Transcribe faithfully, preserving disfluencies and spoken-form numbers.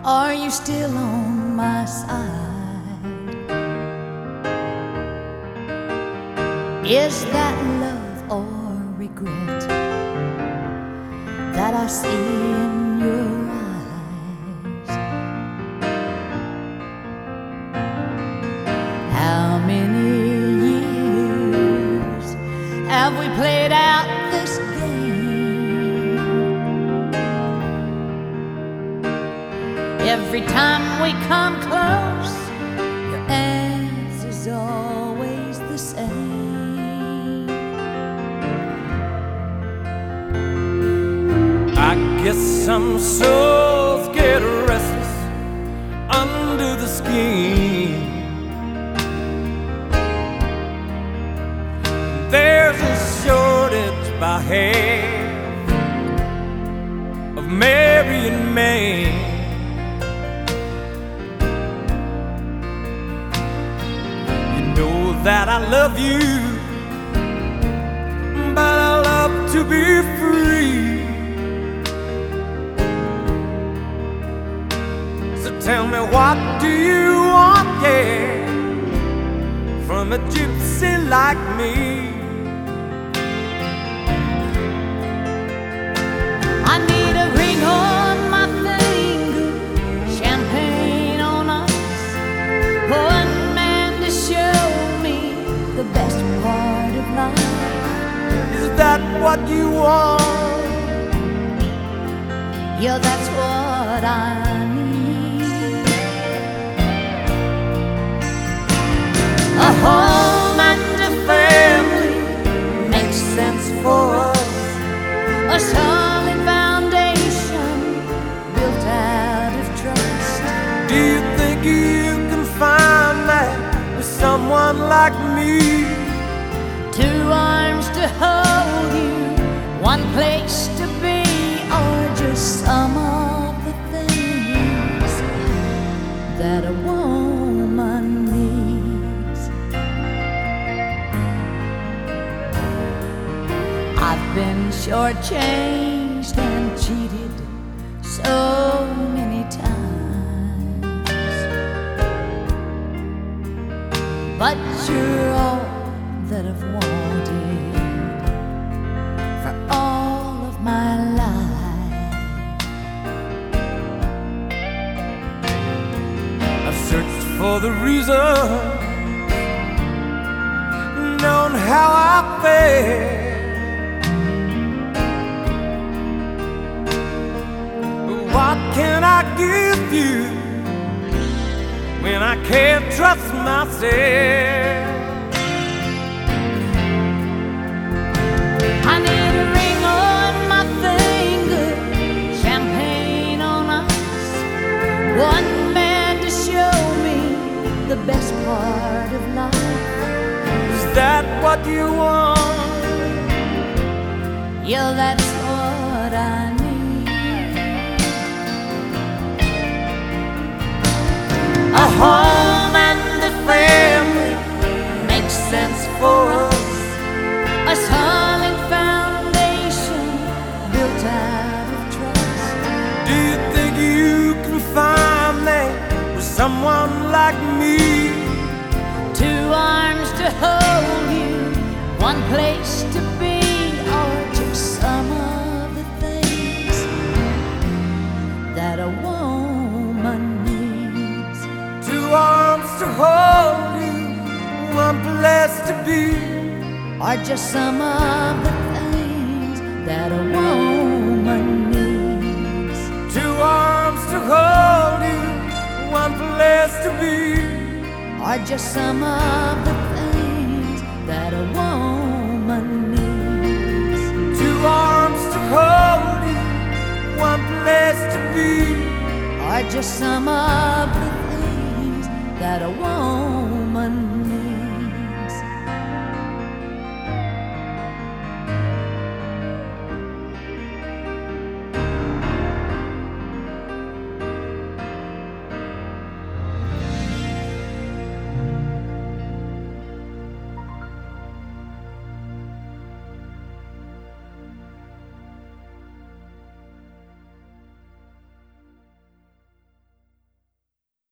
Are you still on my side? Is that love or regret that I see in your eyes? How many years have we played out this game? Every time we come close, your answer's always the same. I guess some souls get restless under the skin. There's a shortage by half of marrying men. That I love you, but I love to be free. So tell me, what do you want, yeah, from a gypsy like me? I need a ring on my finger, champagne on ice, one man to show the best part of life. Is that what you want? Yeah, that's what I need. A home and a family makes sense for us. A solid foundation built out of trust. Do you think you can find that with someone like me? Two arms to hold you, one place to be, or just some of the things that a woman needs. I've been shortchanged and cheated so many times, but you're all that I've wanted for all of my life. I've searched for the reason, known how I feel. But what can I give you when I can't trust myself? I need a ring on my finger, champagne on ice, one man to show me the best part of life. Is that what you want? Yeah, that's what I need. A home and a family makes sense for us. A solid foundation built out of trust. Do you think you can find that with someone like me? Two arms to hold you, one place to be, or just some of the things that a woman needs. Two arms to hold you, one place to be, Are just some of the things that a woman needs. two arms to hold you, one place to be, Are just some of the things that a woman needs. two arms to hold you, one place to be, Are just some of the things that a woman needs.